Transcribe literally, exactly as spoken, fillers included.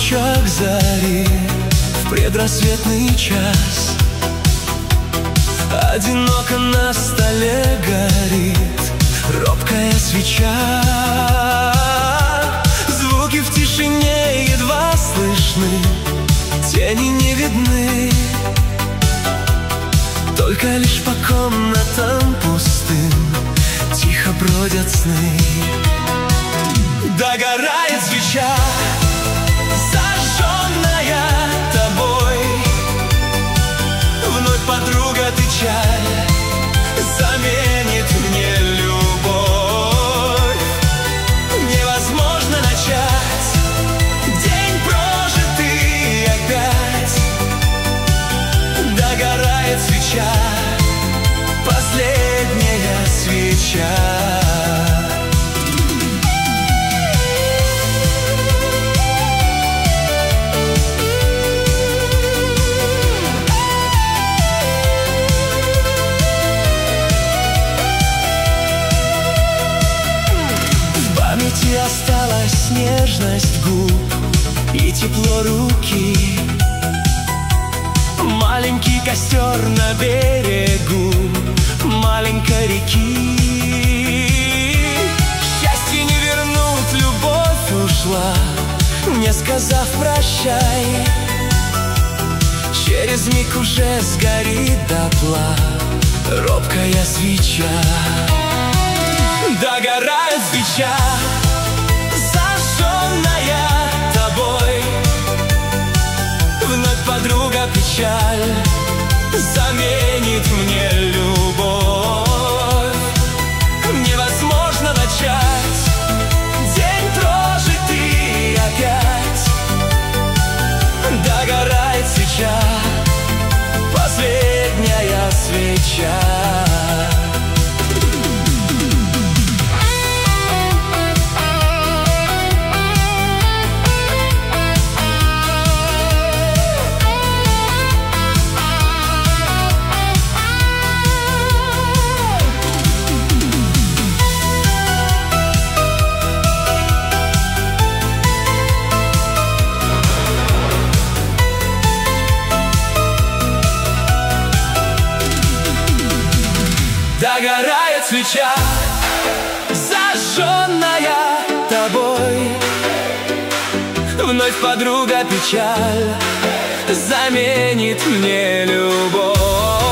лучах зари в предрассветный час. Одиноко на столе горит робкая свеча. Звуки в тишине едва слышны, тени не видны, только лишь по комнатам пустым тихо бродят сны. Догорает свеча, зажженная тобой. Вновь, подруга, печаль заменит мне любовь. Невозможно начать день прожитый опять. Догорает свеча, последняя свеча. Осталась нежность губ и тепло руки. Маленький костер на берегу маленькой реки. Счастье не вернуть, любовь ушла, не сказав прощай. Через миг уже сгорит дотла робкая свеча. Догорает свеча, тобой. Вновь, подруга, печаль заменит мне любовь. Невозможно начать день прожитый опять. Догорает свеча, последняя свеча. Догорает свеча, зажженная тобой. Вновь, подруга, печаль заменит мне любовь.